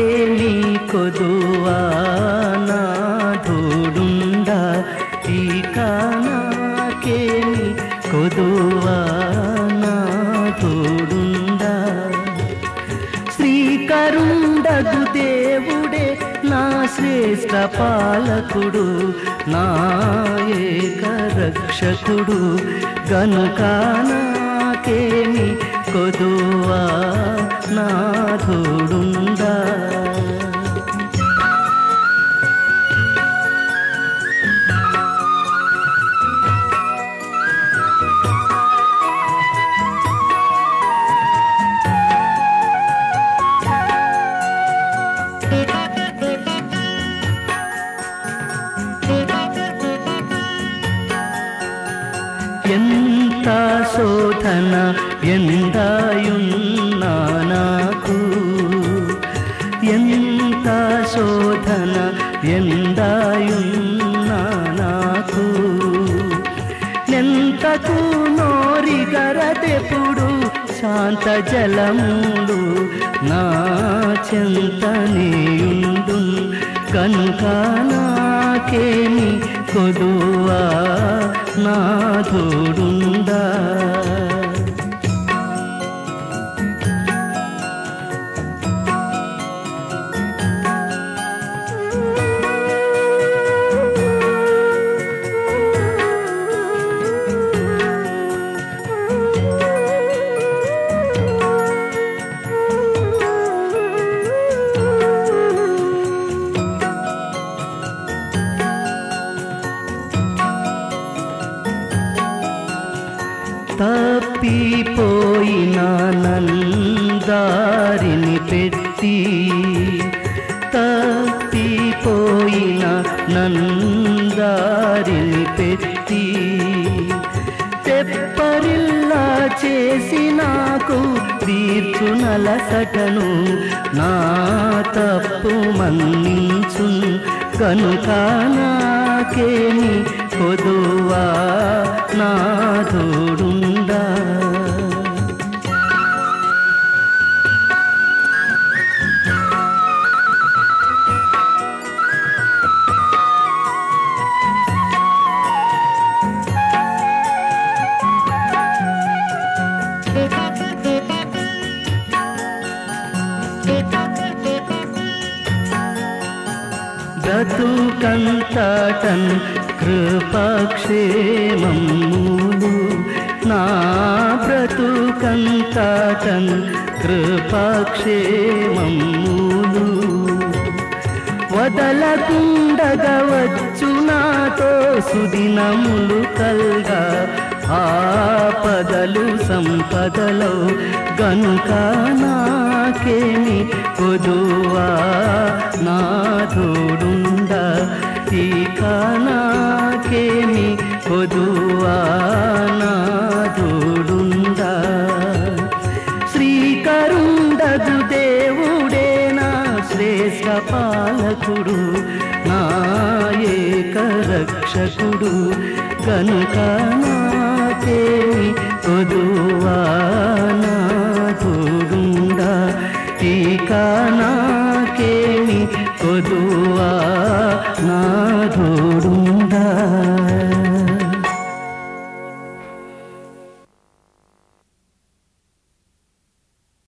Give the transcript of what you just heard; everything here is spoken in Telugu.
నాకేమి కొదువా నాథుడుండా ఇక నాకేమి కొదువా నాథుడుండా శ్రీకరుండగు దేవుడే నా శ్రేష్ఠ పాలకుడు నా ఏక రక్షకుడు గనుక నాకేమి కొదువా నాథుడుండా ఎంత శోధన ఎందాయున్నా నాకు ఎంత శోధన ఎందాయున్నా నాకు నెంతకు నోరిగరదెప్పుడు శాంత జలములు నా చెంతనేయుండు కనుక నాకేమి కొదువా నాథుడుండా తప్పిపోయిన నందారిని పెట్టి తప్పిపోయిన నందారిని పెట్టి తెప్పరిల్లా చేసి నాకు తీర్చునలసటను నా తప్పు మన్నించు కనుక నాకేమి కొదువా నాథుడుండా బ్రతుకంతటన్ కృపాక్షేమములు నా బ్రతుకంతటన్ కృపాక్షేమములు వదలకుండగవచ్చు నాతో సుదినములు కల్గా ఆపదలు సంపదలో గనుక నాకేమి కొదువా నాథుడుండా ఇక నాకేమి కొదువా నాథుడుండా శ్రీకరుండగు దేవుడే నా శ్రేష్ఠ పాలకుడు నా ఏక రక్షకుడు గనుక నాకేమి కొదువా నాథుడుండా ఇక